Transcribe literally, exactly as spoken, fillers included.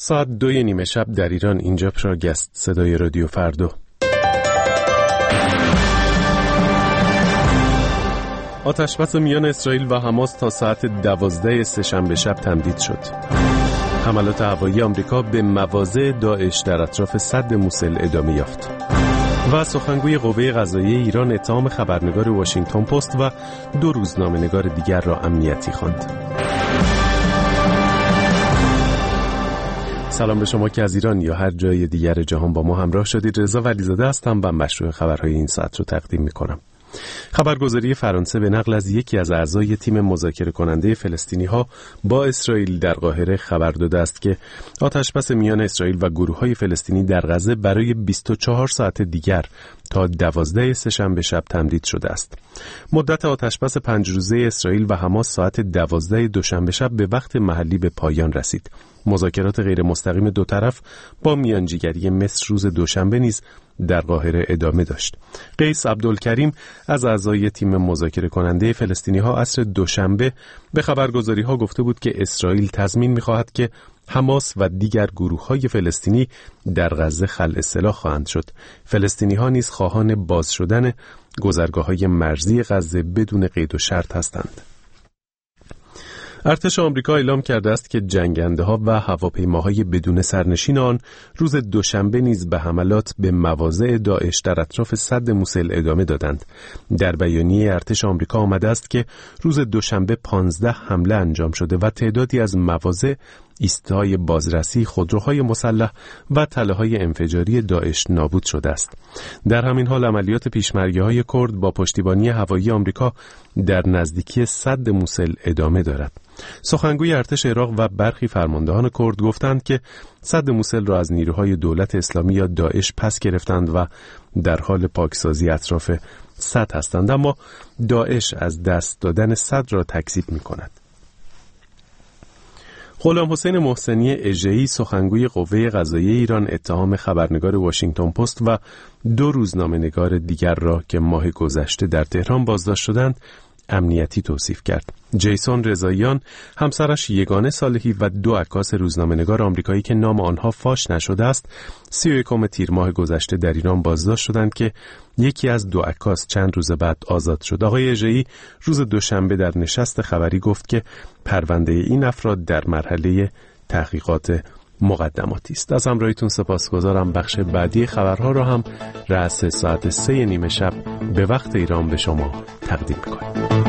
ساعت دوی نیمه شب در ایران. اینجا پراگست، صدای رادیو فردا. آتش‌بس میان اسرائیل و حماس تا ساعت دوازده سه‌شنبه شب تمدید شد. حملات هوایی آمریکا به مواضع داعش در اطراف سد موسل ادامه یافت. و سخنگوی قوه قضاییه ایران اتهام خبرنگار واشنگتن پست و دو روزنامه‌نگار دیگر را امنیتی خواند. سلام به شما که از ایران یا هر جای دیگر جهان با ما همراه شدید. رضا ولیزاده هستم و مشروع خبرهای این ساعت رو تقدیم می‌کنم. خبرگزاری فرانسه به نقل از یکی از اعضای تیم مذاکره کننده فلسطینی‌ها با اسرائیل در قاهره خبر داده است که آتش‌بس میان اسرائیل و گروه‌های فلسطینی در غزه برای بیست و چهار ساعت دیگر تا دوازده سه‌شنبه شب تمدید شده است. مدت آتش‌بس پنج روزه اسرائیل و حماس ساعت دوازده دوشنبه شب به وقت محلی به پایان رسید. مذاکرات غیر مستقیم دو طرف با میانجیگری مصر روز دوشنبه نیز در قاهره ادامه داشت. قیس عبدالکریم از اعضای تیم مذاکره کننده فلسطینی‌ها عصر دوشنبه به خبرگزاری‌ها گفته بود که اسرائیل تضمین می‌خواهد که حماس و دیگر گروه‌های فلسطینی در غزه خلع سلاح خواهند شد. فلسطینی‌ها نیز خواهان باز شدن گذرگاه‌های مرزی غزه بدون قید و شرط هستند. ارتش آمریکا اعلام کرده است که جنگنده‌ها و هواپیماهای بدون سرنشین آن روز دوشنبه نیز به حملات به مواضع داعش در اطراف سد موسل ادامه دادند. در بیانیه ارتش آمریکا آمده است که روز دوشنبه پانزده حمله انجام شده و تعدادی از مواضع ایستای بازرسی، خودروهای مسلح و تله‌های انفجاری داعش نابود شده است. در همین حال عملیات پیشمرگی‌های کرد با پشتیبانی هوایی آمریکا در نزدیکی سد موسل ادامه دارد. سخنگوی ارتش عراق و برخی فرماندهان کرد گفتند که سد موسل را از نیروهای دولت اسلامی یا داعش پس گرفتند و در حال پاکسازی اطراف سد هستند، اما داعش از دست دادن سد را تکذیب می‌کند. غلام حسین محسنی اژه‌ای سخنگوی قوه قضاییه ایران اتهام خبرنگار واشنگتن پست و دو روزنامه‌نگار دیگر را که ماه گذشته در تهران بازداشت شدند امنیتی توصیف کرد. جیسون رضاییان، همسرش یگانه صالحی و دو عکاس روزنامه‌نگار آمریکایی که نام آنها فاش نشده است، سی و یکم تیر ماه گذشته در ایران بازداشت شدند که یکی از دو عکاس چند روز بعد آزاد شد. آقای اژه‌ای روز دوشنبه در نشست خبری گفت که پرونده این افراد در مرحله تحقیقات مقدماتی است. از همراهیتون سپاسگزارم. بخش بعدی خبرها را هم رأس ساعت سه نیمه شب به وقت ایران به شما تقدیم می‌کنم.